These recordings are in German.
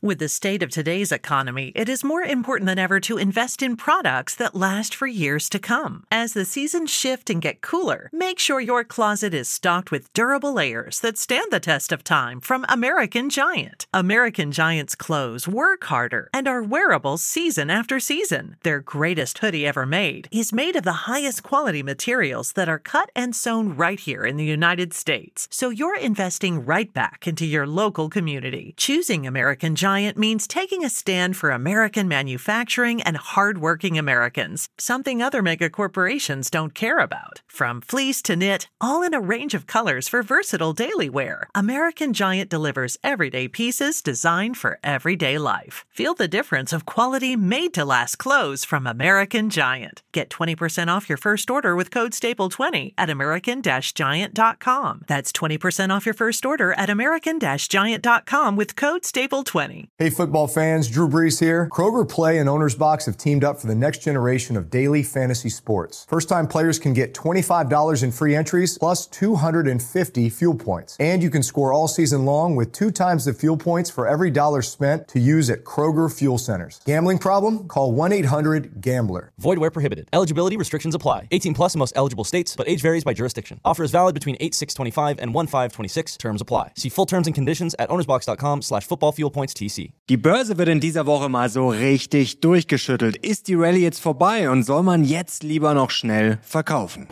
With the state of today's economy, it is more important than ever to invest in products that last for years to come. As the seasons shift and get cooler, make sure your closet is stocked with durable layers that stand the test of time from American Giant. American Giant's clothes work harder and are wearable season after season. Their greatest hoodie ever made is made of the highest quality materials that are cut and sewn right here in the United States. So you're investing right back into your local community. Choosing American Giant means taking a stand for American manufacturing and hardworking Americans, something other mega corporations don't care about. From fleece to knit, all in a range of colors for versatile daily wear, American Giant delivers everyday pieces designed for everyday life. Feel the difference of quality made-to-last clothes from American Giant. Get 20% off your first order with code STAPLE20 at american-giant.com. That's 20% off your first order at american-giant.com with code STAPLE20. Hey football fans, Drew Brees here. Kroger Play and Owner's Box have teamed up for the next generation of daily fantasy sports. First-time players can get $25 in free entries plus 250 fuel points. And you can score all season long with 2 times the fuel points for every dollar spent to use at Kroger Fuel Centers. Gambling problem? Call 1-800-GAMBLER. Void where prohibited. Eligibility restrictions apply. 18 plus in most eligible states, but age varies by jurisdiction. Offer is valid between 8/6/25 and 1/5/26. Terms apply. See full terms and conditions at ownersbox.com/footballfuelpoints.tc. Die Börse wird in dieser Woche mal so richtig durchgeschüttelt. Ist die Rallye jetzt vorbei und soll man jetzt lieber noch schnell verkaufen?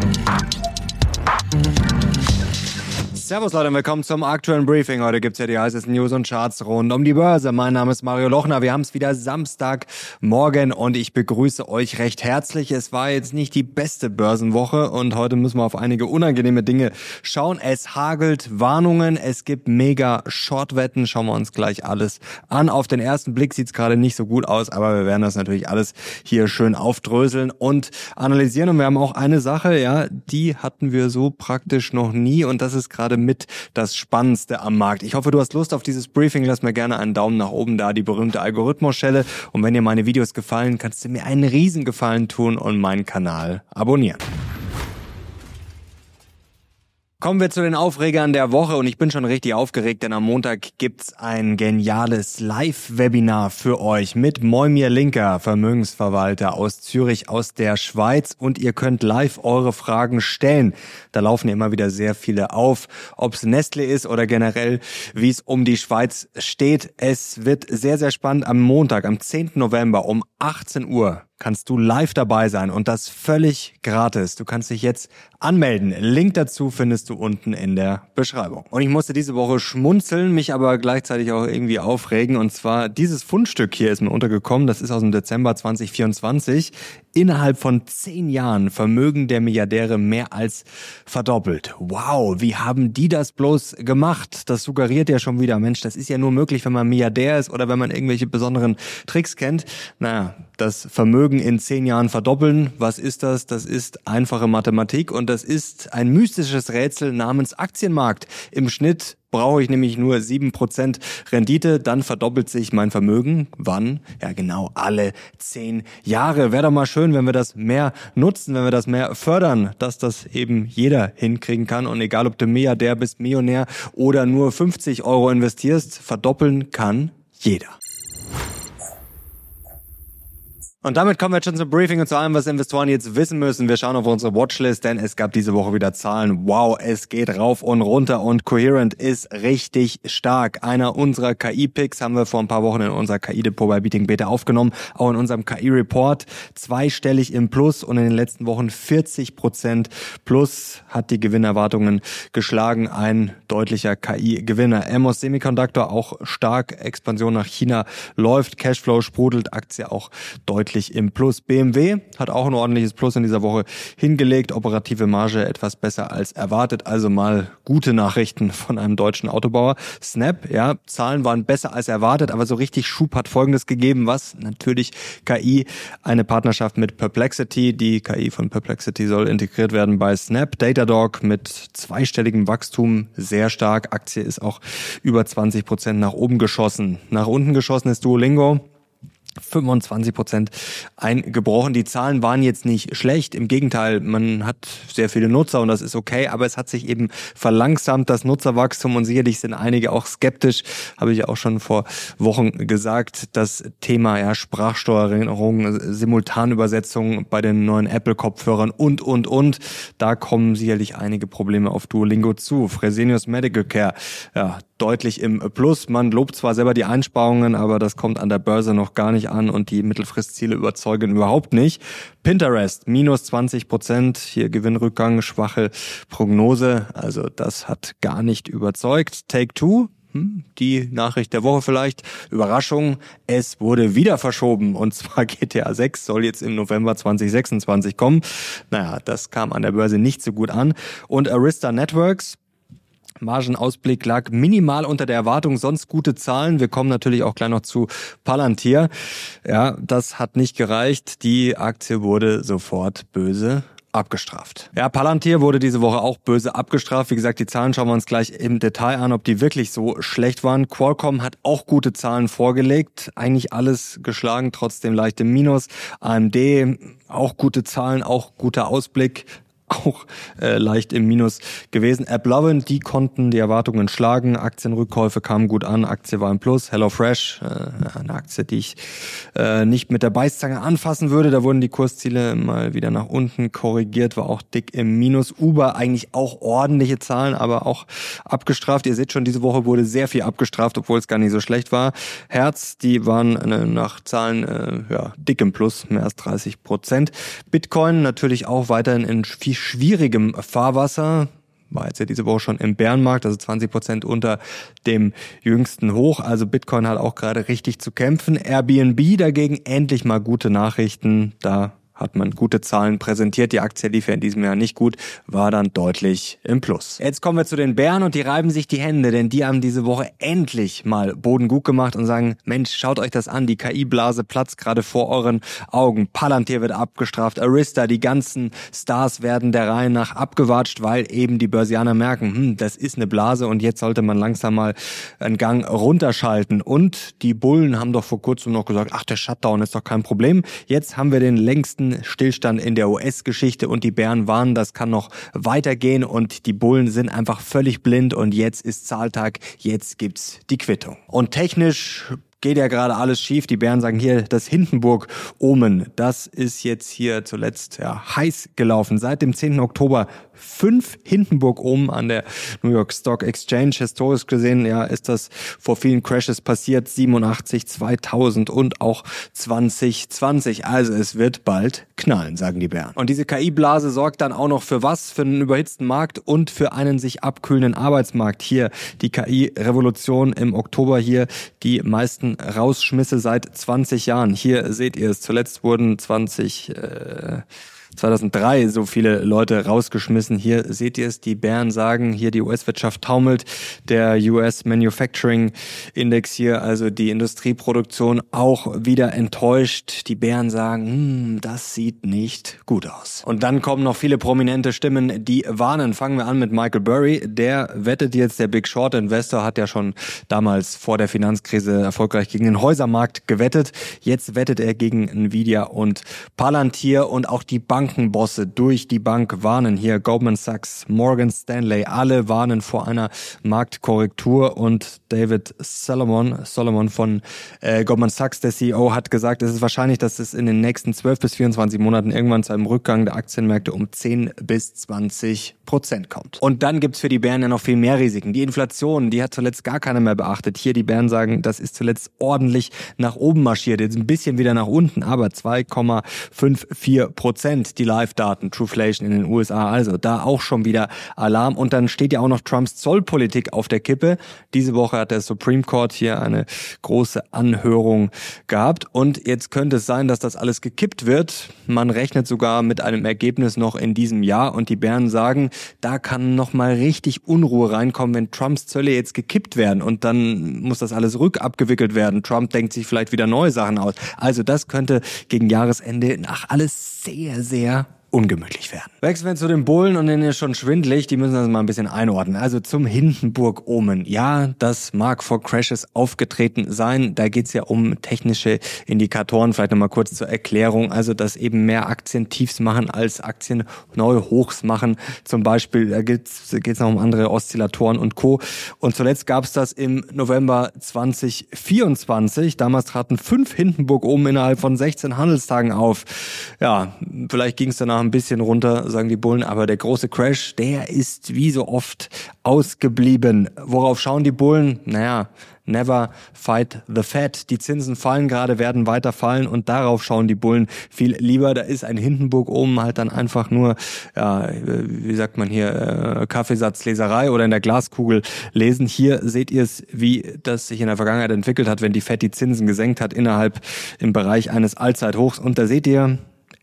Servus Leute und willkommen zum aktuellen Briefing. Heute gibt's ja die heißesten News und Charts rund um die Börse. Mein Name ist Mario Lochner. Wir haben es wieder Samstagmorgen und ich begrüße euch recht herzlich. Es war jetzt nicht die beste Börsenwoche und heute müssen wir auf einige unangenehme Dinge schauen. Es hagelt Warnungen, es gibt mega Shortwetten. Schauen wir uns gleich alles an. Auf den ersten Blick sieht's gerade nicht so gut aus, aber wir werden das natürlich alles hier schön aufdröseln und analysieren. Und wir haben auch eine Sache, ja, die hatten wir so praktisch noch nie und das ist gerade mit das Spannendste am Markt. Ich hoffe, du hast Lust auf dieses Briefing. Lass mir gerne einen Daumen nach oben da, die berühmte Algorithmusschelle. Und wenn dir meine Videos gefallen, kannst du mir einen Riesengefallen tun und meinen Kanal abonnieren. Kommen wir zu den Aufregern der Woche und ich bin schon richtig aufgeregt, denn am Montag gibt's ein geniales Live-Webinar für euch mit Moimir Linker, Vermögensverwalter aus Zürich, aus der Schweiz und ihr könnt live eure Fragen stellen. Da laufen immer wieder sehr viele auf, ob's Nestlé ist oder generell, wie es um die Schweiz steht. Es wird sehr, sehr spannend am Montag, am 10. November um 18 Uhr. Kannst du live dabei sein und das völlig gratis. Du kannst dich jetzt anmelden. Link dazu findest du unten in der Beschreibung. Und ich musste diese Woche schmunzeln, mich aber gleichzeitig auch irgendwie aufregen. Und zwar dieses Fundstück hier ist mir untergekommen. Das ist aus dem Dezember 2024. Innerhalb von 10 Jahren Vermögen der Milliardäre mehr als verdoppelt. Wow, wie haben die das bloß gemacht? Das suggeriert ja schon wieder, Mensch, das ist ja nur möglich, wenn man Milliardär ist oder wenn man irgendwelche besonderen Tricks kennt. Naja, das Vermögen in 10 Jahren verdoppeln, was ist das? Das ist einfache Mathematik und das ist ein mystisches Rätsel namens Aktienmarkt. Im Schnitt brauche ich nämlich nur 7% Rendite, dann verdoppelt sich mein Vermögen. Wann? Ja genau, alle 10 Jahre. Wäre doch mal schön, wenn wir das mehr nutzen, wenn wir das mehr fördern, dass das eben jeder hinkriegen kann. Und egal, ob du Milliardär bist, Millionär oder nur 50 Euro investierst, verdoppeln kann jeder. Und damit kommen wir jetzt schon zum Briefing und zu allem, was Investoren jetzt wissen müssen. Wir schauen auf unsere Watchlist, denn es gab diese Woche wieder Zahlen. Wow, es geht rauf und runter und Coherent ist richtig stark. Einer unserer KI-Picks haben wir vor ein paar Wochen in unser KI-Depot bei Beating Beta aufgenommen. Auch in unserem KI-Report zweistellig im Plus und in den letzten Wochen 40% plus hat die Gewinnerwartungen geschlagen. Ein deutlicher KI-Gewinner. Elmos Semiconductor auch stark. Expansion nach China läuft. Cashflow sprudelt. Aktie auch deutlich im Plus. BMW hat auch ein ordentliches Plus in dieser Woche hingelegt. Operative Marge etwas besser als erwartet. Also mal gute Nachrichten von einem deutschen Autobauer. Snap, ja, Zahlen waren besser als erwartet, aber so richtig Schub hat Folgendes gegeben, was natürlich KI, eine Partnerschaft mit Perplexity. Die KI von Perplexity soll integriert werden bei Snap. Datadog mit zweistelligem Wachstum, sehr stark. Aktie ist auch über 20% nach oben geschossen. Nach unten geschossen ist Duolingo. 25% eingebrochen. Die Zahlen waren jetzt nicht schlecht. Im Gegenteil, man hat sehr viele Nutzer und das ist okay, aber es hat sich eben verlangsamt, das Nutzerwachstum, und sicherlich sind einige auch skeptisch, habe ich auch schon vor Wochen gesagt. Das Thema Sprachsteuerung, Simultanübersetzung bei den neuen Apple-Kopfhörern und. Da kommen sicherlich einige Probleme auf Duolingo zu. Fresenius Medical Care, deutlich im Plus. Man lobt zwar selber die Einsparungen, aber das kommt an der Börse noch gar nicht an und die Mittelfristziele überzeugen überhaupt nicht. Pinterest, minus 20%, hier Gewinnrückgang, schwache Prognose, also das hat gar nicht überzeugt. Take-Two, die Nachricht der Woche vielleicht, Überraschung, es wurde wieder verschoben und zwar GTA 6 soll jetzt im November 2026 kommen. Das kam an der Börse nicht so gut an. Und Arista Networks, Margenausblick lag minimal unter der Erwartung, sonst gute Zahlen. Wir kommen natürlich auch gleich noch zu Palantir. Ja, das hat nicht gereicht. Die Aktie wurde sofort böse abgestraft. Ja, Palantir wurde diese Woche auch böse abgestraft. Wie gesagt, die Zahlen schauen wir uns gleich im Detail an, ob die wirklich so schlecht waren. Qualcomm hat auch gute Zahlen vorgelegt. Eigentlich alles geschlagen, trotzdem leicht im Minus. AMD, auch gute Zahlen, auch guter Ausblick. Auch leicht im Minus gewesen. AppLovin, die konnten die Erwartungen schlagen. Aktienrückkäufe kamen gut an, Aktie war im Plus. HelloFresh, eine Aktie, die ich nicht mit der Beißzange anfassen würde. Da wurden die Kursziele mal wieder nach unten korrigiert, war auch dick im Minus. Uber, eigentlich auch ordentliche Zahlen, aber auch abgestraft. Ihr seht schon, diese Woche wurde sehr viel abgestraft, obwohl es gar nicht so schlecht war. Hertz, die waren nach Zahlen dick im Plus, mehr als 30%. Bitcoin natürlich auch weiterhin in viel schwierigem Fahrwasser. War jetzt ja diese Woche schon im Bärenmarkt, also 20% unter dem jüngsten Hoch. Also Bitcoin hat auch gerade richtig zu kämpfen. Airbnb dagegen endlich mal gute Nachrichten. Da hat man gute Zahlen präsentiert. Die Aktie lief ja in diesem Jahr nicht gut, war dann deutlich im Plus. Jetzt kommen wir zu den Bären und die reiben sich die Hände, denn die haben diese Woche endlich mal Boden gut gemacht und sagen, Mensch, schaut euch das an, die KI-Blase platzt gerade vor euren Augen. Palantir wird abgestraft, Arista, die ganzen Stars werden der Reihe nach abgewatscht, weil eben die Börsianer merken, das ist eine Blase und jetzt sollte man langsam mal einen Gang runterschalten. Und die Bullen haben doch vor kurzem noch gesagt, ach, der Shutdown ist doch kein Problem. Jetzt haben wir den längsten Stillstand in der US-Geschichte und die Bären warnen, das kann noch weitergehen und die Bullen sind einfach völlig blind und jetzt ist Zahltag, jetzt gibt's die Quittung. Und technisch geht ja gerade alles schief. Die Bären sagen hier, das Hindenburg-Omen, das ist jetzt hier zuletzt heiß gelaufen. Seit dem 10. Oktober 5 Hindenburg-Omen an der New York Stock Exchange. Historisch gesehen, ist das vor vielen Crashes passiert. 87, 2000 und auch 2020. Also es wird bald knallen, sagen die Bären. Und diese KI-Blase sorgt dann auch noch für was? Für einen überhitzten Markt und für einen sich abkühlenden Arbeitsmarkt. Hier die KI-Revolution im Oktober hier, die meisten Rausschmisse seit 20 Jahren. Hier seht ihr es. Zuletzt wurden 2003 so viele Leute rausgeschmissen. Hier seht ihr es, die Bären sagen, hier die US-Wirtschaft taumelt, der US Manufacturing Index hier, also die Industrieproduktion auch wieder enttäuscht. Die Bären sagen, das sieht nicht gut aus. Und dann kommen noch viele prominente Stimmen, die warnen. Fangen wir an mit Michael Burry, der wettet jetzt, der Big Short Investor hat ja schon damals vor der Finanzkrise erfolgreich gegen den Häusermarkt gewettet. Jetzt wettet er gegen Nvidia und Palantir und auch die Bankenbosse durch die Bank warnen hier. Goldman Sachs, Morgan Stanley, alle warnen vor einer Marktkorrektur und David Solomon von Goldman Sachs, der CEO, hat gesagt, es ist wahrscheinlich, dass es in den nächsten 12 bis 24 Monaten irgendwann zu einem Rückgang der Aktienmärkte um 10 bis 20% kommt. Und dann gibt's für die Bären ja noch viel mehr Risiken. Die Inflation, die hat zuletzt gar keiner mehr beachtet. Hier die Bären sagen, das ist zuletzt ordentlich nach oben marschiert. Jetzt ein bisschen wieder nach unten, aber 2,54%. Die Live-Daten, Trueflation in den USA, also da auch schon wieder Alarm. Und dann steht ja auch noch Trumps Zollpolitik auf der Kippe. Diese Woche hat der Supreme Court hier eine große Anhörung gehabt und jetzt könnte es sein, dass das alles gekippt wird. Man rechnet sogar mit einem Ergebnis noch in diesem Jahr und die Bären sagen, da kann noch mal richtig Unruhe reinkommen, wenn Trumps Zölle jetzt gekippt werden und dann muss das alles rückabgewickelt werden. Trump denkt sich vielleicht wieder neue Sachen aus. Also das könnte gegen Jahresende alles sehr, sehr ungemütlich werden. Wechseln wir zu den Bullen und denen ist schon schwindelig, die müssen das mal ein bisschen einordnen. Also zum Hindenburg-Omen. Ja, das mag vor Crashes aufgetreten sein. Da geht's ja um technische Indikatoren. Vielleicht nochmal kurz zur Erklärung. Also, dass eben mehr Aktien Tiefs machen als Aktien neue Hochs machen. Zum Beispiel, da geht's noch um andere Oszillatoren und Co. Und zuletzt gab's das im November 2024. Damals traten 5 Hindenburg-Omen innerhalb von 16 Handelstagen auf. Ja, vielleicht ging's danach ein bisschen runter, sagen die Bullen, aber der große Crash, der ist wie so oft ausgeblieben. Worauf schauen die Bullen? Naja, never fight the Fed. Die Zinsen fallen gerade, werden weiter fallen und darauf schauen die Bullen viel lieber. Da ist ein Hindenburg-Omen halt dann einfach nur, ja, wie sagt man hier, Kaffeesatzleserei oder in der Glaskugel lesen. Hier seht ihr es, wie das sich in der Vergangenheit entwickelt hat, wenn die Fed die Zinsen gesenkt hat im Bereich eines Allzeithochs. Und da seht ihr,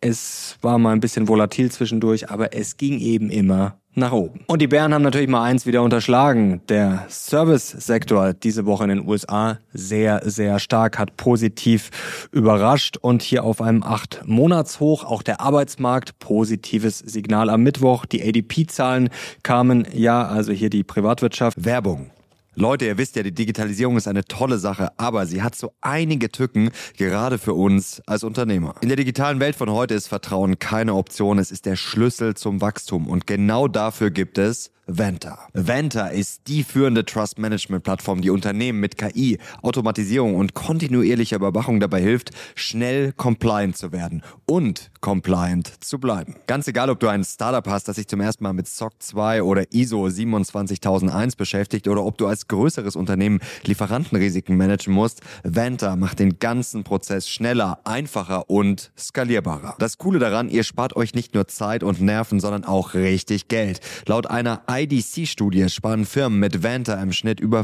es war mal ein bisschen volatil zwischendurch, aber es ging eben immer nach oben. Und die Bären haben natürlich mal eins wieder unterschlagen. Der Service-Sektor diese Woche in den USA sehr, sehr stark, hat positiv überrascht und hier auf einem 8-Monats-Hoch. Auch der Arbeitsmarkt, positives Signal am Mittwoch. Die ADP-Zahlen kamen, ja, also hier die Privatwirtschaft. Werbung. Leute, ihr wisst ja, die Digitalisierung ist eine tolle Sache, aber sie hat so einige Tücken, gerade für uns als Unternehmer. In der digitalen Welt von heute ist Vertrauen keine Option, es ist der Schlüssel zum Wachstum und genau dafür gibt es Vanta. Vanta ist die führende Trust-Management-Plattform, die Unternehmen mit KI, Automatisierung und kontinuierlicher Überwachung dabei hilft, schnell compliant zu werden und compliant zu bleiben. Ganz egal, ob du ein Startup hast, das sich zum ersten Mal mit SOC 2 oder ISO 27001 beschäftigt oder ob du als größeres Unternehmen Lieferantenrisiken managen musst, Vanta macht den ganzen Prozess schneller, einfacher und skalierbarer. Das Coole daran, ihr spart euch nicht nur Zeit und Nerven, sondern auch richtig Geld. Laut einer IDC-Studie sparen Firmen mit Vanta im Schnitt über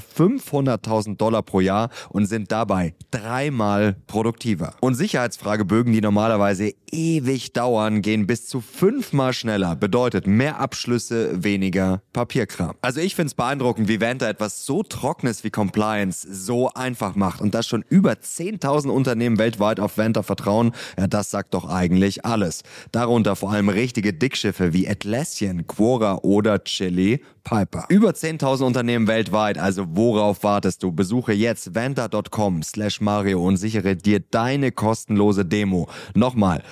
$500.000 pro Jahr und sind dabei 3-mal produktiver. Und Sicherheitsfragebögen, die normalerweise ewig dauern, gehen bis zu 5-mal schneller. Bedeutet mehr Abschlüsse, weniger Papierkram. Also ich find's beeindruckend, wie Vanta etwas so Trockenes wie Compliance so einfach macht und dass schon über 10.000 Unternehmen weltweit auf Vanta vertrauen, ja, das sagt doch eigentlich alles. Darunter vor allem richtige Dickschiffe wie Atlassian, Quora oder Chili Piper. Über 10.000 Unternehmen weltweit, also worauf wartest du? Besuche jetzt vanta.com/Mario und sichere dir deine kostenlose Demo. Nochmal,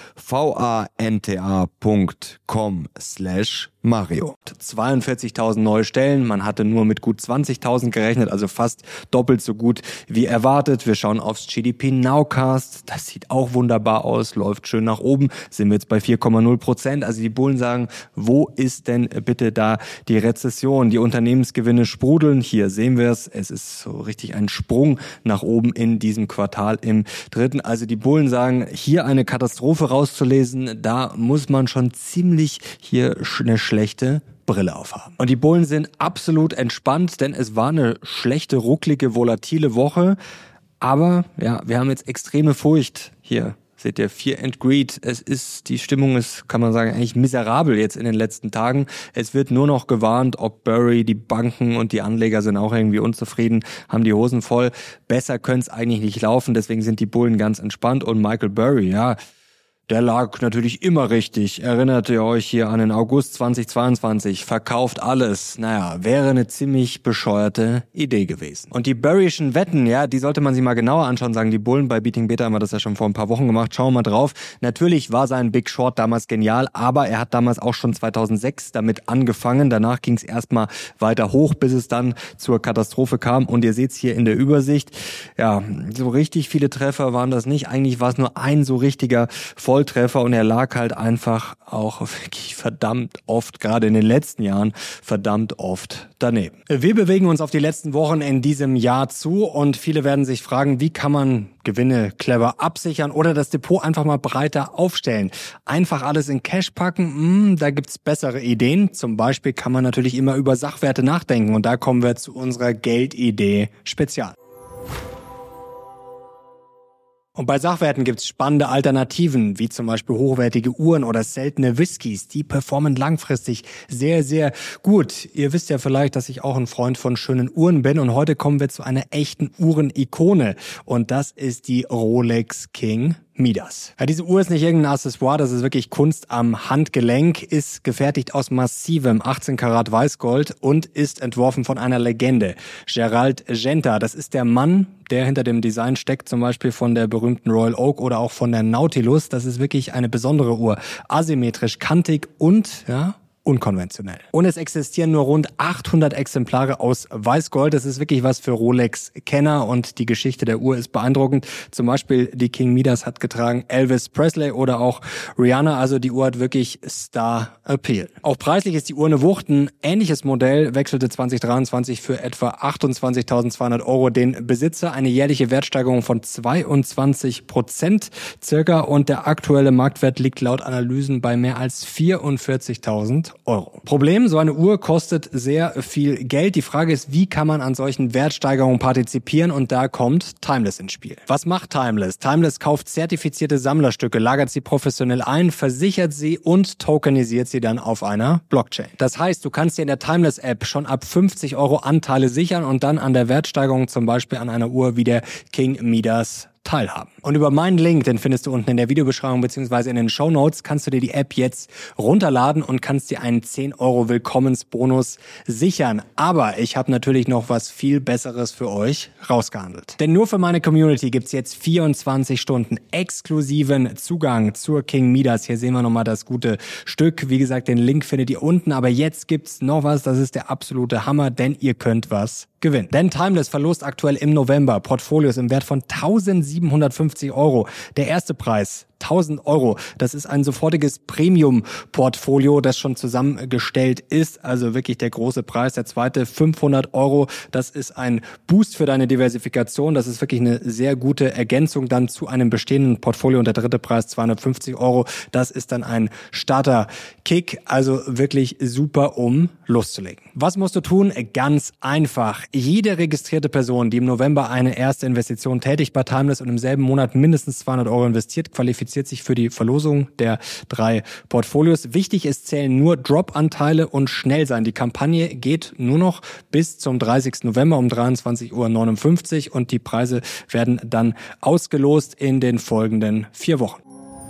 vanta.com/Mario. 42.000 neue Stellen, man hatte nur mit gut 20.000 gerechnet, also fast doppelt so gut wie erwartet. Wir schauen aufs GDP Nowcast, das sieht auch wunderbar aus, läuft schön nach oben, sind wir jetzt bei 4,0%. Also die Bullen sagen, wo ist denn bitte da die Rezession? Die Unternehmensgewinne sprudeln, hier sehen wir es ist so richtig ein Sprung nach oben in diesem Quartal im dritten. Also die Bullen sagen, hier eine Katastrophe rauszulesen, da muss man schon ziemlich hier eine schlechte Brille aufhaben. Und die Bullen sind absolut entspannt, denn es war eine schlechte, rucklige, volatile Woche. Aber ja, wir haben jetzt extreme Furcht hier. Seht ihr, Fear and Greed. Die Stimmung ist, kann man sagen, eigentlich miserabel jetzt in den letzten Tagen. Es wird nur noch gewarnt, ob Burry, die Banken und die Anleger sind auch irgendwie unzufrieden, haben die Hosen voll. Besser könnte es eigentlich nicht laufen, deswegen sind die Bullen ganz entspannt. Und Michael Burry, ja, der lag natürlich immer richtig. Erinnert ihr euch hier an den August 2022? Verkauft alles. Naja, wäre eine ziemlich bescheuerte Idee gewesen. Und die Burry'schen Wetten, ja, die sollte man sich mal genauer anschauen, sagen die Bullen. Bei Beating Beta haben wir das ja schon vor ein paar Wochen gemacht. Schauen wir mal drauf. Natürlich war sein Big Short damals genial, aber er hat damals auch schon 2006 damit angefangen. Danach ging es erstmal weiter hoch, bis es dann zur Katastrophe kam. Und ihr seht's hier in der Übersicht. Ja, so richtig viele Treffer waren das nicht. Eigentlich war es nur ein so richtiger Volltreffer und er lag halt einfach auch wirklich verdammt oft, gerade in den letzten Jahren, verdammt oft daneben. Wir bewegen uns auf die letzten Wochen in diesem Jahr zu und viele werden sich fragen, wie kann man Gewinne clever absichern oder das Depot einfach mal breiter aufstellen. Einfach alles in Cash packen, da gibt's bessere Ideen. Zum Beispiel kann man natürlich immer über Sachwerte nachdenken und da kommen wir zu unserer Geldidee Spezial. Und bei Sachwerten gibt's spannende Alternativen, wie zum Beispiel hochwertige Uhren oder seltene Whiskys. Die performen langfristig sehr, sehr gut. Ihr wisst ja vielleicht, dass ich auch ein Freund von schönen Uhren bin. Und heute kommen wir zu einer echten Uhrenikone. Und das ist die Rolex King Midas. Ja, diese Uhr ist nicht irgendein Accessoire, das ist wirklich Kunst am Handgelenk, ist gefertigt aus massivem 18 Karat Weißgold und ist entworfen von einer Legende, Gerald Genta. Das ist der Mann, der hinter dem Design steckt, zum Beispiel von der berühmten Royal Oak oder auch von der Nautilus. Das ist wirklich eine besondere Uhr. Asymmetrisch, kantig und, unkonventionell. Und es existieren nur rund 800 Exemplare aus Weißgold. Das ist wirklich was für Rolex-Kenner und die Geschichte der Uhr ist beeindruckend. Zum Beispiel die King Midas hat getragen Elvis Presley oder auch Rihanna. Also die Uhr hat wirklich Star-Appeal. Auch preislich ist die Uhr eine Wucht. Ein ähnliches Modell wechselte 2023 für etwa 28.200 Euro den Besitzer. Eine jährliche Wertsteigerung von 22% circa und der aktuelle Marktwert liegt laut Analysen bei mehr als 44.000 Euro. Problem, so eine Uhr kostet sehr viel Geld. Die Frage ist, wie kann man an solchen Wertsteigerungen partizipieren? Und da kommt Timeless ins Spiel. Was macht Timeless? Timeless kauft zertifizierte Sammlerstücke, lagert sie professionell ein, versichert sie und tokenisiert sie dann auf einer Blockchain. Das heißt, du kannst dir in der Timeless-App schon ab 50 Euro Anteile sichern und dann an der Wertsteigerung zum Beispiel an einer Uhr wie der King Midas teilhaben. Und über meinen Link, den findest du unten in der Videobeschreibung bzw. in den Shownotes, kannst du dir die App jetzt runterladen und kannst dir einen 10 Euro Willkommensbonus sichern. Aber ich habe natürlich noch was viel Besseres für euch rausgehandelt. Denn nur für meine Community gibt's jetzt 24 Stunden exklusiven Zugang zur King Midas. Hier sehen wir nochmal das gute Stück. Wie gesagt, den Link findet ihr unten. Aber jetzt gibt's noch was, das ist der absolute Hammer, denn ihr könnt was gewinnen. Denn Timeless verlost aktuell im November Portfolios im Wert von 1.750 Euro. Der erste Preis 1.000 Euro. Das ist ein sofortiges Premium-Portfolio, das schon zusammengestellt ist. Also wirklich der große Preis. Der zweite 500 Euro. Das ist ein Boost für deine Diversifikation. Das ist wirklich eine sehr gute Ergänzung dann zu einem bestehenden Portfolio. Und der dritte Preis 250 Euro. Das ist dann ein Starter-Kick. Also wirklich super, um loszulegen. Was musst du tun? Ganz einfach. Jede registrierte Person, die im November eine erste Investition tätigt bei Timeless und im selben Monat mindestens 200 Euro investiert, qualifiziert sich für die Verlosung der 3 Portfolios. Wichtig ist, zählen nur Drop-Anteile und schnell sein. Die Kampagne geht nur noch bis zum 30. November um 23.59 Uhr und die Preise werden dann ausgelost in den folgenden 4 Wochen.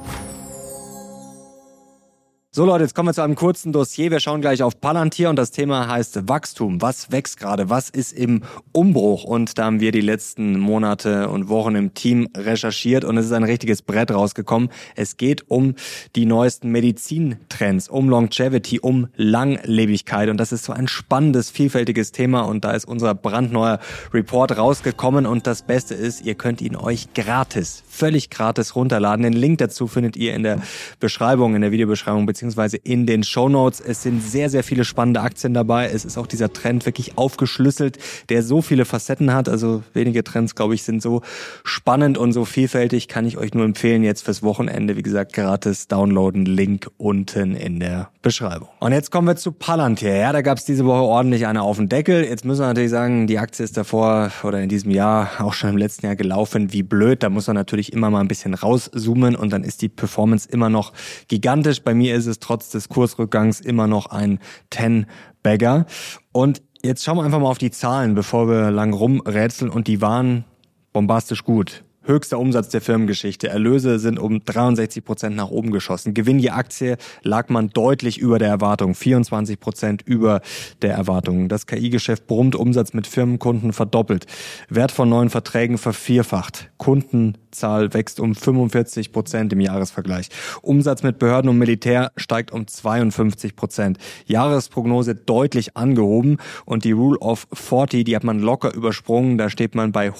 So Leute, jetzt kommen wir zu einem kurzen Dossier. Wir schauen gleich auf Palantir und das Thema heißt Wachstum. Was wächst gerade? Was ist im Umbruch? Und da haben wir die letzten Monate und Wochen im Team recherchiert und es ist ein richtiges Brett rausgekommen. Es geht um die neuesten Medizintrends, um Longevity, um Langlebigkeit und das ist so ein spannendes, vielfältiges Thema und da ist unser brandneuer Report rausgekommen und das Beste ist, ihr könnt ihn euch gratis, völlig gratis runterladen. Den Link dazu findet ihr in der Beschreibung, in der Videobeschreibung beziehungsweise in den Shownotes. Es sind sehr, sehr viele spannende Aktien dabei. Es ist auch dieser Trend wirklich aufgeschlüsselt, der so viele Facetten hat. Also wenige Trends, glaube ich, sind so spannend und so vielfältig. Kann ich euch nur empfehlen, jetzt fürs Wochenende, wie gesagt, gratis downloaden. Link unten in der Beschreibung. Und jetzt kommen wir zu Palantir. Ja, da gab es diese Woche ordentlich eine auf den Deckel. Jetzt müssen wir natürlich sagen, die Aktie ist davor oder in diesem Jahr, auch schon im letzten Jahr gelaufen wie blöd. Da muss man natürlich immer mal ein bisschen rauszoomen und dann ist die Performance immer noch gigantisch. Bei mir ist es trotz des Kursrückgangs immer noch ein 10-Bagger. Und jetzt schauen wir einfach mal auf die Zahlen, bevor wir lang rumrätseln. Und die waren bombastisch gut. Höchster Umsatz der Firmengeschichte. Erlöse sind um 63% nach oben geschossen. Gewinn je Aktie lag man deutlich über der Erwartung. 24% über der Erwartung. Das KI-Geschäft brummt, Umsatz mit Firmenkunden verdoppelt. Wert von neuen Verträgen vervierfacht. Kundenzahl wächst um 45% im Jahresvergleich. Umsatz mit Behörden und Militär steigt um 52%. Jahresprognose deutlich angehoben und die Rule of 40, die hat man locker übersprungen. Da steht man bei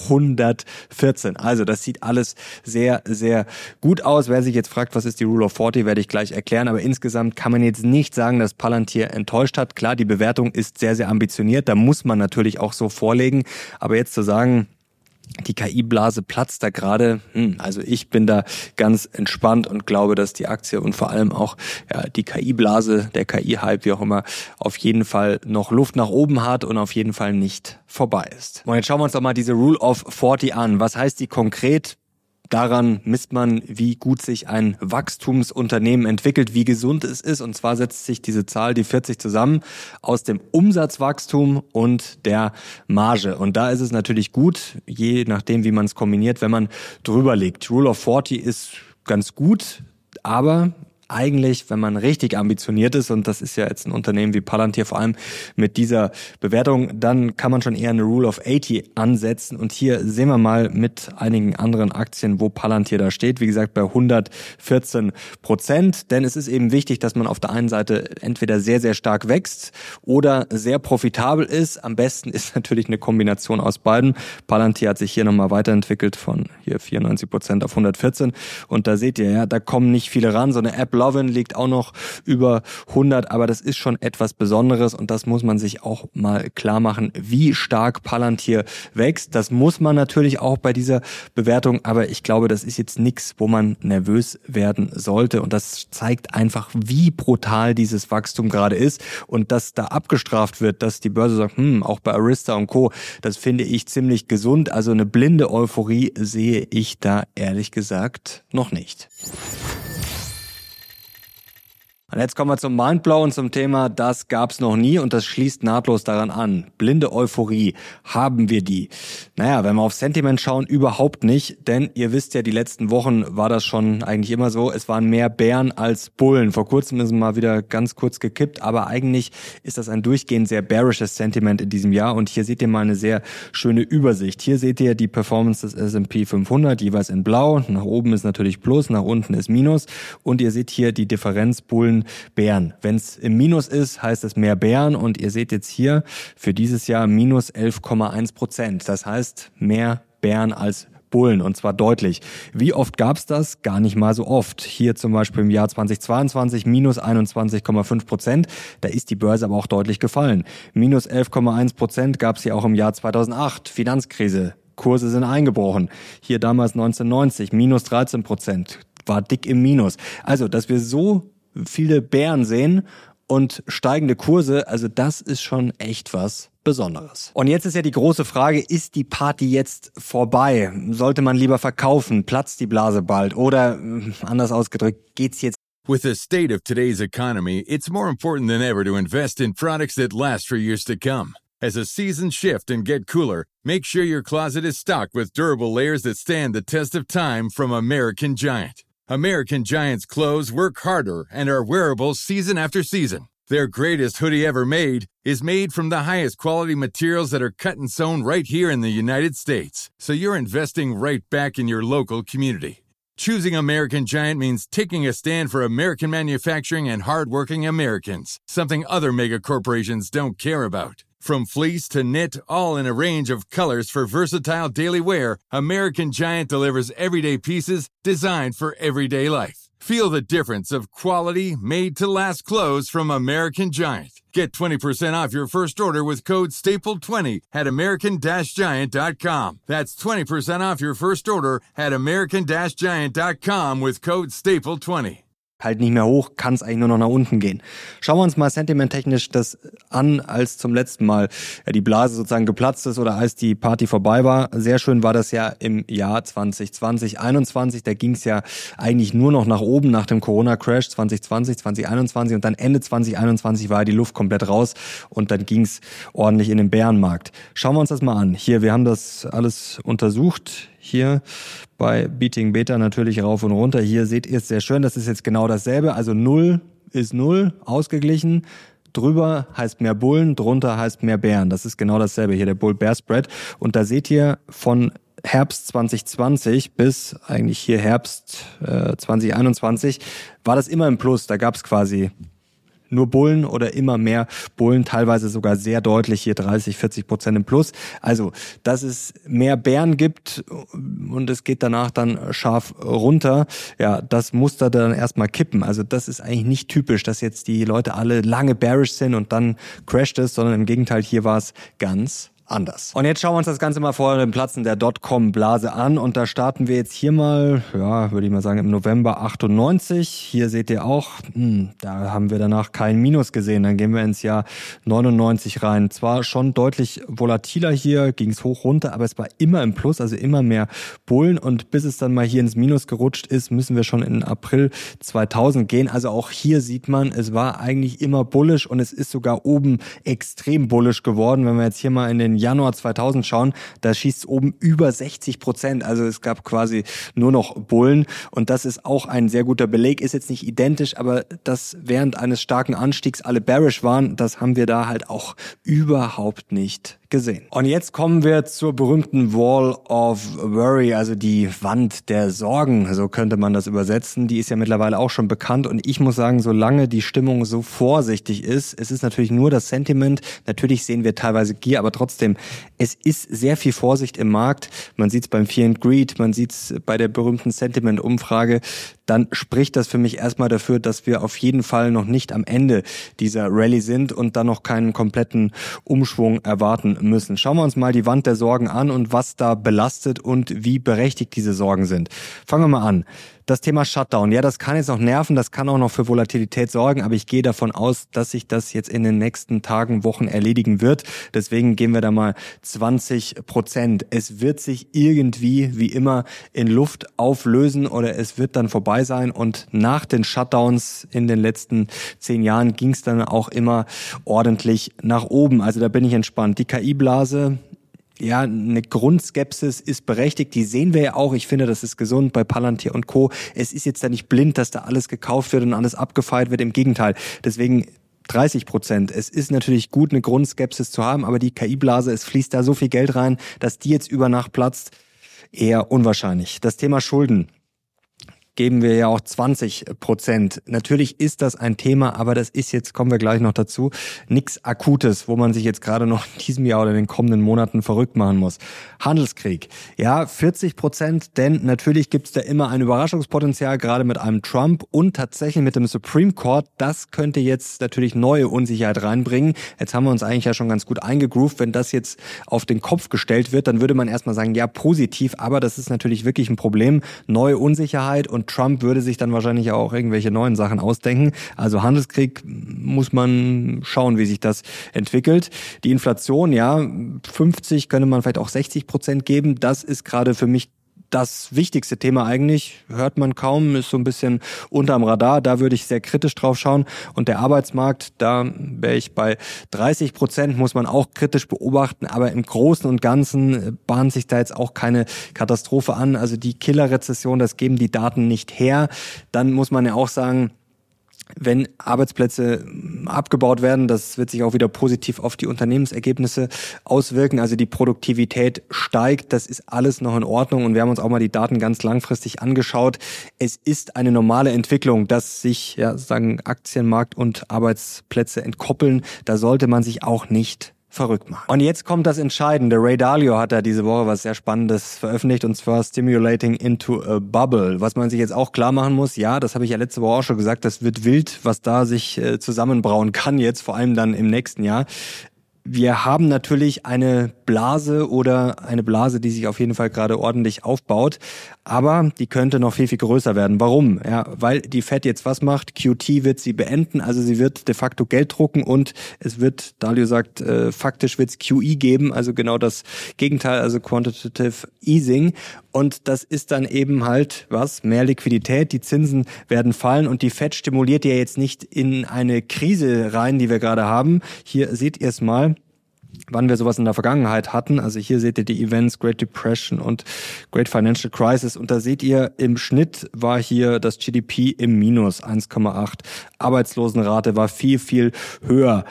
114. Also das sieht alles sehr, sehr gut aus. Wer sich jetzt fragt, was ist die Rule of 40, werde ich gleich erklären. Aber insgesamt kann man jetzt nicht sagen, dass Palantir enttäuscht hat. Klar, die Bewertung ist sehr, sehr ambitioniert. Da muss man natürlich auch so vorlegen. Aber jetzt zu sagen, die KI-Blase platzt da gerade. Also ich bin da ganz entspannt und glaube, dass die Aktie und vor allem auch die KI-Blase, der KI-Hype, wie auch immer, auf jeden Fall noch Luft nach oben hat und auf jeden Fall nicht vorbei ist. Und jetzt schauen wir uns doch mal diese Rule of 40 an. Was heißt die konkret? Daran misst man, wie gut sich ein Wachstumsunternehmen entwickelt, wie gesund es ist. Und zwar setzt sich diese Zahl, die 40, zusammen aus dem Umsatzwachstum und der Marge. Und da ist es natürlich gut, je nachdem, wie man es kombiniert, wenn man drüber liegt. Rule of 40 ist ganz gut, aber eigentlich, wenn man richtig ambitioniert ist, und das ist ja jetzt ein Unternehmen wie Palantir vor allem mit dieser Bewertung, dann kann man schon eher eine Rule of 80 ansetzen. Und hier sehen wir mal mit einigen anderen Aktien, wo Palantir da steht. Wie gesagt, bei 114%. Denn es ist eben wichtig, dass man auf der einen Seite entweder sehr, sehr stark wächst oder sehr profitabel ist. Am besten ist natürlich eine Kombination aus beiden. Palantir hat sich hier nochmal weiterentwickelt von hier 94% auf 114. Und da seht ihr ja, da kommen nicht viele ran. So eine AppLovin liegt auch noch über 100, aber das ist schon etwas Besonderes und das muss man sich auch mal klar machen, wie stark Palantir wächst. Das muss man natürlich auch bei dieser Bewertung, aber ich glaube, das ist jetzt nichts, wo man nervös werden sollte und das zeigt einfach, wie brutal dieses Wachstum gerade ist und dass da abgestraft wird, dass die Börse sagt, auch bei Arista und Co., das finde ich ziemlich gesund. Also eine blinde Euphorie sehe ich da ehrlich gesagt noch nicht. Und jetzt kommen wir zum Mindblow und zum Thema, das gab's noch nie und das schließt nahtlos daran an. Blinde Euphorie, haben wir die? Naja, wenn wir auf Sentiment schauen, überhaupt nicht, denn ihr wisst ja, die letzten Wochen war das schon eigentlich immer so, es waren mehr Bären als Bullen. Vor kurzem ist es mal wieder ganz kurz gekippt, aber eigentlich ist das ein durchgehend sehr bearisches Sentiment in diesem Jahr und hier seht ihr mal eine sehr schöne Übersicht. Hier seht ihr die Performance des S&P 500, jeweils in blau, nach oben ist natürlich Plus, nach unten ist Minus und ihr seht hier die Differenz Bullen Bären. Wenn es im Minus ist, heißt es mehr Bären und ihr seht jetzt hier für dieses Jahr minus 11,1%. Das heißt mehr Bären als Bullen und zwar deutlich. Wie oft gab's das? Gar nicht mal so oft. Hier zum Beispiel im Jahr 2022 minus 21,5%. Da ist die Börse aber auch deutlich gefallen. Minus 11,1% gab's hier auch im Jahr 2008. Finanzkrise. Kurse sind eingebrochen. Hier damals 1990 minus 13%. War dick im Minus. Also, dass wir so viele Bären sehen und steigende Kurse, also das ist schon echt was Besonderes. Und jetzt ist ja die große Frage, ist die Party jetzt vorbei? Sollte man lieber verkaufen? Platzt die Blase bald? Oder anders ausgedrückt, geht's jetzt? With the state of today's economy, it's more important than ever to invest in products that last for years to come. As the seasons shift and get cooler, make sure your closet is stocked with durable layers that stand the test of time from American Giant. American Giant's clothes work harder and are wearable season after season. Their greatest hoodie ever made is made from the highest quality materials that are cut and sewn right here in the United States. So you're investing right back in your local community. Choosing American Giant means taking a stand for American manufacturing and hardworking Americans, something other mega corporations don't care about. From fleece to knit, all in a range of colors for versatile daily wear, American Giant delivers everyday pieces designed for everyday life. Feel the difference of quality, made-to-last clothes from American Giant. Get 20% off your first order with code STAPLE20 at american-giant.com. That's 20% off your first order at american-giant.com with code STAPLE20. Halt nicht mehr hoch, kann es eigentlich nur noch nach unten gehen. Schauen wir uns mal sentimenttechnisch das an, als zum letzten Mal die Blase sozusagen geplatzt ist oder als die Party vorbei war. Sehr schön war das ja im Jahr 2020, 2021. Da ging es ja eigentlich nur noch nach oben nach dem Corona-Crash 2020, 2021 und dann Ende 2021 war die Luft komplett raus und dann ging es ordentlich in den Bärenmarkt. Schauen wir uns das mal an. Hier, wir haben das alles untersucht. Hier bei Beating Beta natürlich rauf und runter. Hier seht ihr es sehr schön, das ist jetzt genau dasselbe. Also 0 ist 0, ausgeglichen. Drüber heißt mehr Bullen, drunter heißt mehr Bären. Das ist genau dasselbe hier, der Bull-Bear-Spread. Und da seht ihr von Herbst 2020 bis eigentlich hier Herbst 2021 war das immer im Plus. Da gab es quasi nur Bullen oder immer mehr Bullen, teilweise sogar sehr deutlich hier 30-40% im Plus. Also, dass es mehr Bären gibt und es geht danach dann scharf runter, ja, das Muster dann erstmal kippen. Also das ist eigentlich nicht typisch, dass jetzt die Leute alle lange bearish sind und dann crasht es, sondern im Gegenteil, hier war es ganz anders. Und jetzt schauen wir uns das Ganze mal vor dem Platzen der Dotcom-Blase an und da starten wir jetzt hier mal, würde ich mal sagen, im November 98. Hier seht ihr auch, da haben wir danach kein Minus gesehen. Dann gehen wir ins Jahr 99 rein. Zwar schon deutlich volatiler hier, ging es hoch runter, aber es war immer im Plus, also immer mehr Bullen und bis es dann mal hier ins Minus gerutscht ist, müssen wir schon in April 2000 gehen. Also auch hier sieht man, es war eigentlich immer bullish und es ist sogar oben extrem bullish geworden. Wenn wir jetzt hier mal in den Januar 2000 schauen, da schießt es oben über 60%. Also es gab quasi nur noch Bullen und das ist auch ein sehr guter Beleg. Ist jetzt nicht identisch, aber dass während eines starken Anstiegs alle bearish waren, das haben wir da halt auch überhaupt nicht gesehen. Und jetzt kommen wir zur berühmten Wall of Worry, also die Wand der Sorgen, so könnte man das übersetzen. Die ist ja mittlerweile auch schon bekannt und ich muss sagen, solange die Stimmung so vorsichtig ist, es ist natürlich nur das Sentiment, natürlich sehen wir teilweise Gier, aber trotzdem, es ist sehr viel Vorsicht im Markt. Man sieht es beim Fear and Greed, man sieht es bei der berühmten Sentiment-Umfrage. Dann spricht das für mich erstmal dafür, dass wir auf jeden Fall noch nicht am Ende dieser Rallye sind und dann noch keinen kompletten Umschwung erwarten müssen. Schauen wir uns mal die Wand der Sorgen an und was da belastet und wie berechtigt diese Sorgen sind. Fangen wir mal an. Das Thema Shutdown, ja, das kann jetzt noch nerven, das kann auch noch für Volatilität sorgen, aber ich gehe davon aus, dass sich das jetzt in den nächsten Tagen, Wochen erledigen wird. Deswegen gehen wir da mal 20%. Es wird sich irgendwie, wie immer, in Luft auflösen oder es wird dann vorbei sein und nach den Shutdowns in den letzten 10 Jahren ging es dann auch immer ordentlich nach oben. Also da bin ich entspannt. Die KI-Blase, ja, eine Grundskepsis ist berechtigt, die sehen wir ja auch. Ich finde, das ist gesund bei Palantir und Co. Es ist jetzt da nicht blind, dass da alles gekauft wird und alles abgefeiert wird. Im Gegenteil. Deswegen 30%. Es ist natürlich gut, eine Grundskepsis zu haben, aber die KI-Blase, es fließt da so viel Geld rein, dass die jetzt über Nacht platzt, eher unwahrscheinlich. Das Thema Schulden geben wir ja auch 20%. Natürlich ist das ein Thema, aber das ist jetzt, kommen wir gleich noch dazu, nichts Akutes, wo man sich jetzt gerade noch in diesem Jahr oder in den kommenden Monaten verrückt machen muss. Handelskrieg, ja, 40%, denn natürlich gibt's da immer ein Überraschungspotenzial, gerade mit einem Trump und tatsächlich mit dem Supreme Court. Das könnte jetzt natürlich neue Unsicherheit reinbringen. Jetzt haben wir uns eigentlich ja schon ganz gut eingegroovt. Wenn das jetzt auf den Kopf gestellt wird, dann würde man erstmal sagen, ja, positiv, aber das ist natürlich wirklich ein Problem. Neue Unsicherheit und Trump würde sich dann wahrscheinlich auch irgendwelche neuen Sachen ausdenken. Also Handelskrieg muss man schauen, wie sich das entwickelt. Die Inflation, ja, 50 könnte man vielleicht auch 60% geben. Das ist gerade für mich das wichtigste Thema eigentlich, hört man kaum, ist so ein bisschen unterm Radar, da würde ich sehr kritisch drauf schauen. Und der Arbeitsmarkt, da wäre ich bei 30%, muss man auch kritisch beobachten, aber im Großen und Ganzen bahnt sich da jetzt auch keine Katastrophe an. Also die Killerrezession, das geben die Daten nicht her. Dann muss man ja auch sagen, wenn Arbeitsplätze abgebaut werden, das wird sich auch wieder positiv auf die Unternehmensergebnisse auswirken. Also die Produktivität steigt, das ist alles noch in Ordnung und wir haben uns auch mal die Daten ganz langfristig angeschaut. Es ist eine normale Entwicklung, dass sich Aktienmarkt und Arbeitsplätze entkoppeln. Da sollte man sich auch nicht verrückt machen. Und jetzt kommt das Entscheidende. Ray Dalio hat da diese Woche was sehr Spannendes veröffentlicht und zwar Stimulating into a Bubble. Was man sich jetzt auch klar machen muss, ja, das habe ich ja letzte Woche auch schon gesagt, das wird wild, was da sich zusammenbrauen kann jetzt, vor allem dann im nächsten Jahr. Wir haben natürlich eine Blase oder eine Blase, die sich auf jeden Fall gerade ordentlich aufbaut, aber die könnte noch viel, viel größer werden. Warum? Ja, weil die Fed jetzt was macht, QT wird sie beenden, also sie wird de facto Geld drucken und es wird, Dalio sagt, faktisch wird es QE geben, also genau das Gegenteil, also Quantitative Easing und das ist dann eben halt was, mehr Liquidität, die Zinsen werden fallen und die Fed stimuliert ja jetzt nicht in eine Krise rein, die wir gerade haben. Hier seht ihr es mal, wann wir sowas in der Vergangenheit hatten. Also hier seht ihr die Events, Great Depression und Great Financial Crisis. Und da seht ihr, im Schnitt war hier das GDP im Minus 1,8. Arbeitslosenrate war viel, viel höher.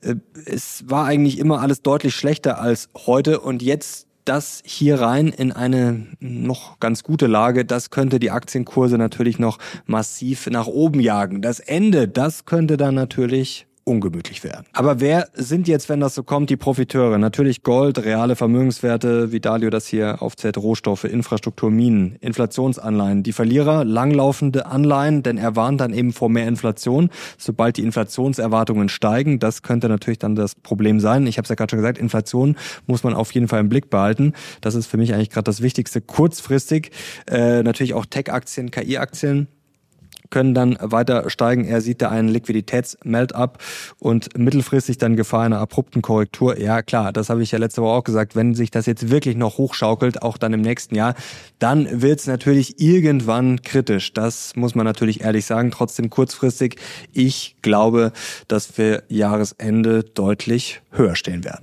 Es war eigentlich immer alles deutlich schlechter als heute. Und jetzt das hier rein in eine noch ganz gute Lage, das könnte die Aktienkurse natürlich noch massiv nach oben jagen. Das Ende, das könnte dann natürlich ungemütlich werden. Aber wer sind jetzt, wenn das so kommt, die Profiteure? Natürlich Gold, reale Vermögenswerte, wie Dalio das hier aufzählt, Rohstoffe, Infrastruktur, Minen, Inflationsanleihen. Die Verlierer, langlaufende Anleihen, denn er warnt dann eben vor mehr Inflation, sobald die Inflationserwartungen steigen. Das könnte natürlich dann das Problem sein. Ich habe es ja gerade schon gesagt, Inflation muss man auf jeden Fall im Blick behalten. Das ist für mich eigentlich gerade das Wichtigste. Kurzfristig natürlich auch Tech-Aktien, KI-Aktien können dann weiter steigen. Er sieht da einen Liquiditäts-Melt-up und mittelfristig dann Gefahr einer abrupten Korrektur. Ja klar, das habe ich ja letzte Woche auch gesagt. Wenn sich das jetzt wirklich noch hochschaukelt, auch dann im nächsten Jahr, dann wird es natürlich irgendwann kritisch. Das muss man natürlich ehrlich sagen. Trotzdem kurzfristig, ich glaube, dass wir Jahresende deutlich höher stehen werden.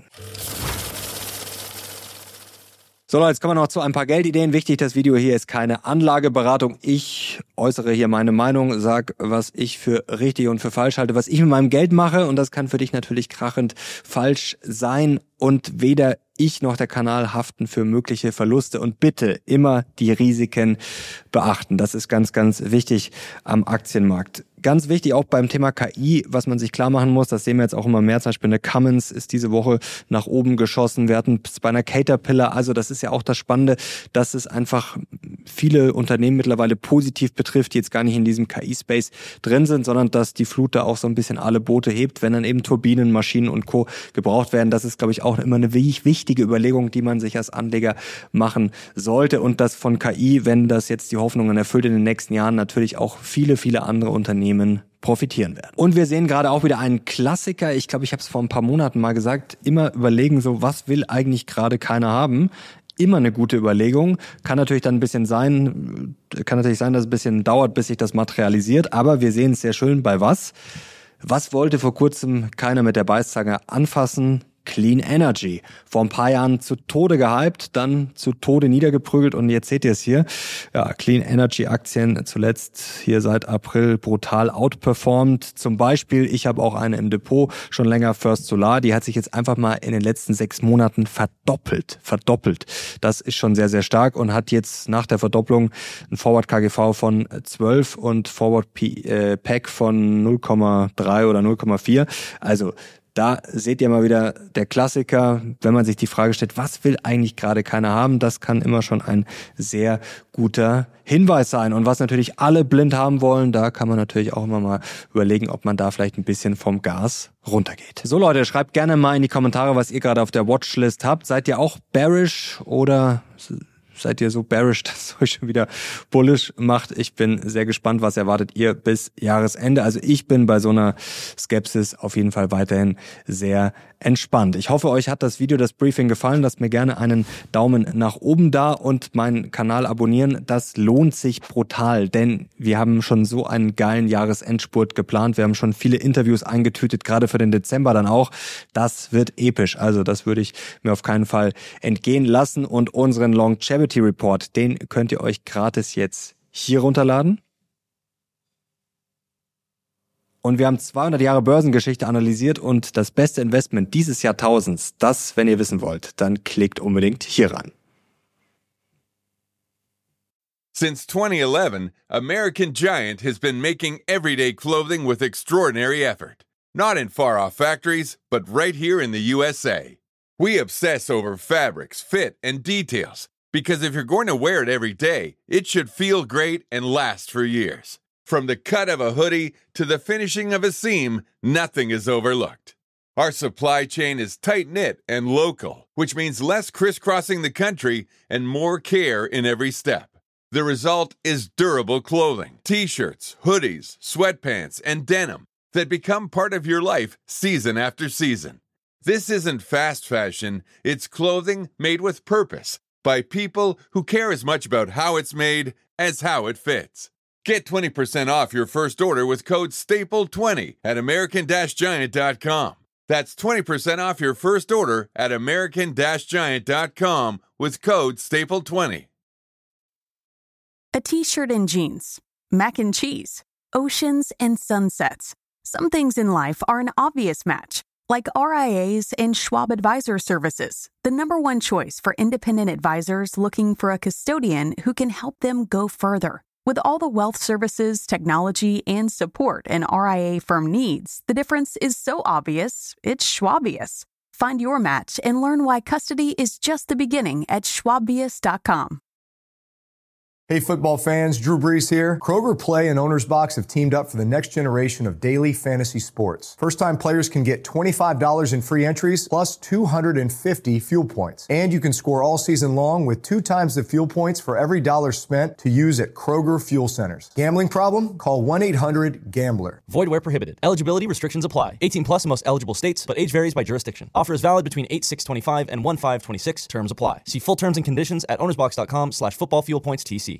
So Leute, jetzt kommen wir noch zu ein paar Geldideen. Wichtig, das Video hier ist keine Anlageberatung. Ich äußere hier meine Meinung, sag, was ich für richtig und für falsch halte, was ich mit meinem Geld mache. Und das kann für dich natürlich krachend falsch sein. Und weder ich noch der Kanal haften für mögliche Verluste. Und bitte immer die Risiken beachten. Das ist ganz, ganz wichtig am Aktienmarkt. Ganz wichtig auch beim Thema KI, was man sich klar machen muss, das sehen wir jetzt auch immer mehr, zum Beispiel eine Cummins ist diese Woche nach oben geschossen, wir hatten es bei einer Caterpillar, also das ist ja auch das Spannende, dass es einfach viele Unternehmen mittlerweile positiv betrifft, die jetzt gar nicht in diesem KI-Space drin sind, sondern dass die Flut da auch so ein bisschen alle Boote hebt, wenn dann eben Turbinen, Maschinen und Co. gebraucht werden. Das ist, glaube ich, auch immer eine wichtige Überlegung, die man sich als Anleger machen sollte und das von KI, wenn das jetzt die Hoffnungen erfüllt in den nächsten Jahren, natürlich auch viele, viele andere Unternehmen profitieren werden. Und wir sehen gerade auch wieder einen Klassiker. Ich glaube, ich habe es vor ein paar Monaten mal gesagt. Immer überlegen, so was will eigentlich gerade keiner haben. Immer eine gute Überlegung. Kann natürlich dann ein bisschen sein, dass es ein bisschen dauert, bis sich das materialisiert. Aber wir sehen es sehr schön bei was. Was wollte vor kurzem keiner mit der Beißzange anfassen? Clean Energy. Vor ein paar Jahren zu Tode gehypt, dann zu Tode niedergeprügelt und jetzt seht ihr es hier. Ja, Clean Energy Aktien zuletzt hier seit April brutal outperformed. Zum Beispiel, ich habe auch eine im Depot, schon länger, First Solar, die hat sich jetzt einfach mal in den letzten 6 Monaten verdoppelt. Das ist schon sehr, sehr stark und hat jetzt nach der Verdopplung ein Forward KGV von 12 und Forward PAC von 0,3 oder 0,4. Also da seht ihr mal wieder der Klassiker, wenn man sich die Frage stellt, was will eigentlich gerade keiner haben, das kann immer schon ein sehr guter Hinweis sein. Und was natürlich alle blind haben wollen, da kann man natürlich auch immer mal überlegen, ob man da vielleicht ein bisschen vom Gas runtergeht. So Leute, schreibt gerne mal in die Kommentare, was ihr gerade auf der Watchlist habt. Seid ihr auch bearish oder seid ihr so bearish, dass es euch schon wieder bullish macht? Ich bin sehr gespannt, was erwartet ihr bis Jahresende. Also ich bin bei so einer Skepsis auf jeden Fall weiterhin sehr entspannt. Ich hoffe, euch hat das Video, das Briefing gefallen. Lasst mir gerne einen Daumen nach oben da und meinen Kanal abonnieren. Das lohnt sich brutal, denn wir haben schon so einen geilen Jahresendspurt geplant. Wir haben schon viele Interviews eingetütet, gerade für den Dezember dann auch. Das wird episch. Also das würde ich mir auf keinen Fall entgehen lassen. Und unseren Longevity Report, den könnt ihr euch gratis jetzt hier runterladen. Und wir haben 200 Jahre Börsengeschichte analysiert und das beste Investment dieses Jahrtausends, das, wenn ihr wissen wollt, dann klickt unbedingt hier ran. Since 2011, American Giant has been making everyday clothing with extraordinary effort. Not in far-off factories, but right here in the USA. We obsess over fabrics, fit, and details, because if you're going to wear it every day, it should feel great and last for years. From the cut of a hoodie to the finishing of a seam, nothing is overlooked. Our supply chain is tight-knit and local, which means less crisscrossing the country and more care in every step. The result is durable clothing, t-shirts, hoodies, sweatpants, and denim that become part of your life season after season. This isn't fast fashion, it's clothing made with purpose by people who care as much about how it's made as how it fits. Get 20% off your first order with code STAPLE20 at American-Giant.com. That's 20% off your first order at American-Giant.com with code STAPLE20. A t-shirt and jeans, mac and cheese, oceans and sunsets. Some things in life are an obvious match, like RIAs and Schwab Advisor Services, the #1 choice for independent advisors looking for a custodian who can help them go further. With all the wealth services, technology, and support an RIA firm needs, the difference is so obvious, it's Schwabius. Find your match and learn why custody is just the beginning at schwabius.com. Hey football fans, Drew Brees here. Kroger Play and Owner's Box have teamed up for the next generation of daily fantasy sports. First-time players can get $25 in free entries plus 250 fuel points. And you can score all season long with 2 times the fuel points for every dollar spent to use at Kroger Fuel Centers. Gambling problem? Call 1-800-GAMBLER. Void where prohibited. Eligibility restrictions apply. 18 plus in most eligible states, but age varies by jurisdiction. Offer is valid between 8/6/25 and 1/5/26. Terms apply. See full terms and conditions at ownersbox.com/footballfuelpointstc.